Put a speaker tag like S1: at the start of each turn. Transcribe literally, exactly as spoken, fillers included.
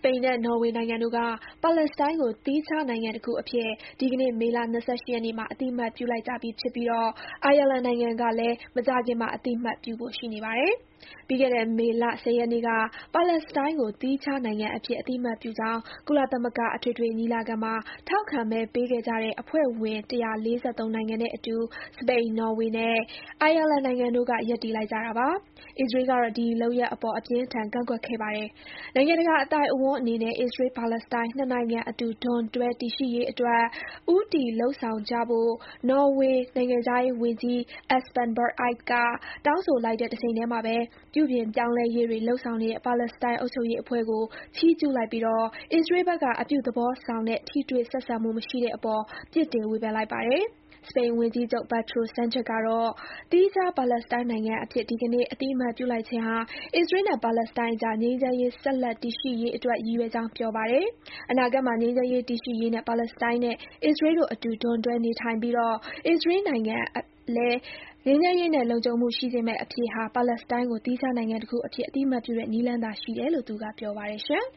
S1: ပိန်နဲ့နော်ဝေနိုင်ငံတို့ကပါလက်စတိုင်းကိုသီးခြားနိုင်ငံတစ်ခုအဖြစ်ဒီကနေ့မေလ၂၈ရက်နေ့မှာအတိအမှတ်ပြုလိုက်ကြပြီဖြစ်ပြီးတော့အိုင်ယာလန်နိုင်ငံကလည်းမကြာခင်မှာအတိအမှတ်ပြုဖို့ရှိနေပါတယ်။ပြီးခဲ့တဲ့မေလ၁၀ရက်နေ့ကပါလက်စတိုင်းကိုသီးခြားနိုင်ငံအဖြစ်အတိအမှတ်ပြုကြောင်းကုလသမဂ္ဂအထွေထွေညီလာခံမှာထောက်ခံမဲပေးခဲ့ကြတဲ့အဖွဲ့ဝင်၁၄၃နိုင်ငံနဲ့အတူစပိန်၊နော်ဝေနဲ့အိုင်ယာလန်နိုင်ငံတို့ကရပ်တည်လိုက်ကြတာပါ။အစ္စရေးကတော့ဒီလုပ်ရပ်အပေါ်အပြင်းအထန်ကန့်ကွက်ခဲ့ပါတယ်။နိုင်ငံတကာအသိုက်အဝန်းအနေနဲ့အစ္စရေး-ပါလက်စတိုင်းနှစ်နိုင်ငံအတူဒွန်တွဲတည်ရှိရေးအတွက်ဦးတည်လုပ်ဆောင်ကြဖို့နော်ဝေနိုင်ငံခြားရေးဝန်ကြီး Espen Barth Eide ကတောင်းဆိုလိုက်တဲ့တချိန်တည်းမှာပဲပြုပြင်ပြောင်းလဲရေးတွေလုပ်ဆောင်နေတဲ့ပါလက်စတိုင်းအုပ်ချုပ်ရေးအဖွဲ့ကိုချီးကျူးလိုက်ပြီးတော့အစ္စရေးဘက်ကအပြုသဘောဆောင်တဲ့ထိတွေ့ဆက်ဆံမှုမရှိတဲ့အပေါ်ပြစ်တင်ဝေဖန်လိုက်ပါတယ်။စပိန်ဝန်ကြီးချုပ် Pedro Sanchez ကတော့သီးခြားပါလက်စတိုင်းနိုင်ငံအဖြစ်ဒီကနေ့အတိအမှတ်ပြုလိုက်ခြင်းဟာအစ္စရေးနဲ့ပါလက်စတိုင်းအကြားငြိမ်းချမ်းရေးဆက်လက်တည်ရှိရေးအတွက်ရည်ရွယ်ကြောင်းပြောပါတယ်။အနာဂတ်မှာငြိမ်းချမ်းရေးတည်ရှိရေးနဲ့ပါလက်စတိုင်းနဲ့အစ္စရေးတို့အတူဒွန်တွဲနေထိုင်ပြီးတော့အစ္စရေးနိုင်ငံလည်းငြိမ်းချမ်းရေးနဲ့လုံခြုံမှုရှိစေမယ့်အဖြေဟာပါလက်စတိုင်းကိုသီးခြားနိုင်ငံတစ်ခုအဖြစ်အတိအမှတ်ပြုတဲ့နည်းလမ်းသာရှိတယ်လို့သူကပြောပါတယ်။